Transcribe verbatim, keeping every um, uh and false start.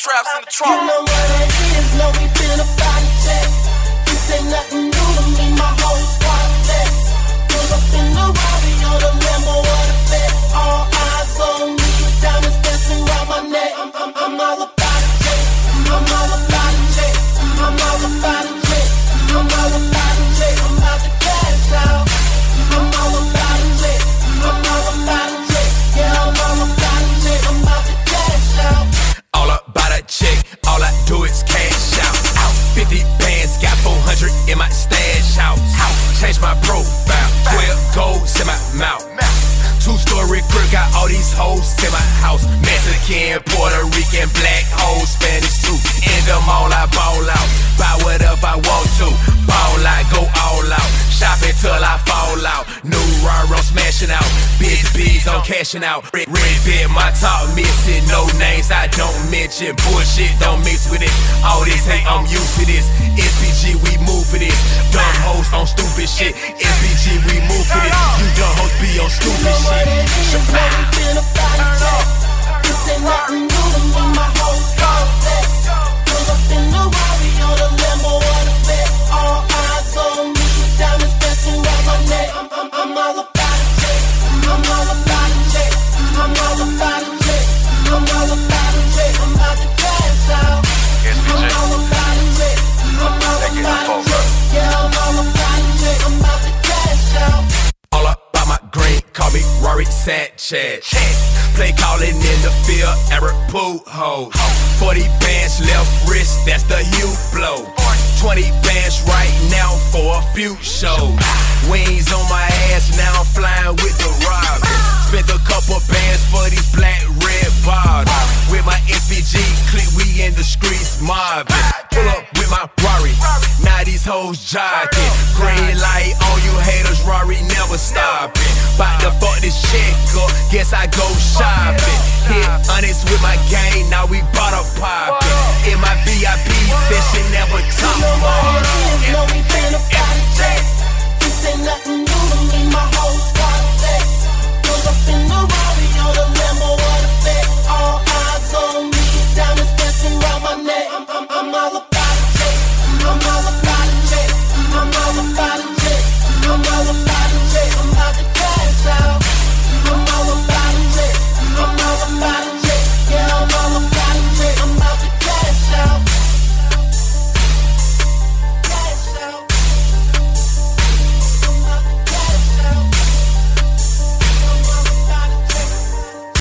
traps in the trunk. You know what it is, know we been about to check. This ain't nothing new to me, my whole squad set. Pull up in the Rari or the Lambo or the Vet. All eyes on me, diamonds dancing around my neck. I'm, I'm, I'm all about to check. I'm all about to check. I'm all about to check. I'm all about to check. I'm about to cash out. I'm all about to check. I'm all about to check. Yeah, I'm all about to check. I'm about to cash out. All about a check, all I do is cash out. out. fifty bands, got four hundred in my stash house. Out. Change my profile, twelve golds in my mouth. Two-story crib, got all these hoes in my house. Mexican, Puerto Rican, black hoes, Spanish too. In them all, I ball out. Buy whatever I want to. Ball out, go all out. Shop until I fall out. New Rari, I'm smashing out. Big B's, I'm cashing out. Red, red vid, my talk missing. No names, I don't mention. Bullshit, don't mix with it. All this hate, I'm used to this. S P G, we move for this. Dumb hoes on stupid shit. S P G, we move for this. You dumb hoes be on stupid shit. What it is, know we been about to check. This ain't nothing new to me, my whole squad set. Pull up in the Rari or the Lambo or the Vet. All eyes on me, diamonds dancing around my neck. I'm, I'm, I'm all about to check. I'm all about to check. I'm all about to check. I'm all about to check. I'm about to cash out. I'm all about to check. I'm all about to check. Yeah, I'm all about to check. I'm about to cash out. All about my green, call me Rory Sanchez. Play calling in the field, Eric Pujols. forty bands left wrist, that's the Hugh blow. twenty bands right now for a few shows. Wings on my ass, now I'm flying with the Robin. Spent a couple bands for these black red bottles. With my S P G click, we in the streets mobbing. Pull up with my Rari, now these hoes jogging. Green light on you haters, Rari never stopping. Bout to fuck this chick up, guess I go shopping. Hit honest with my gang, now we bought a poppin'. In my V I P session, never top. You know what it is, know we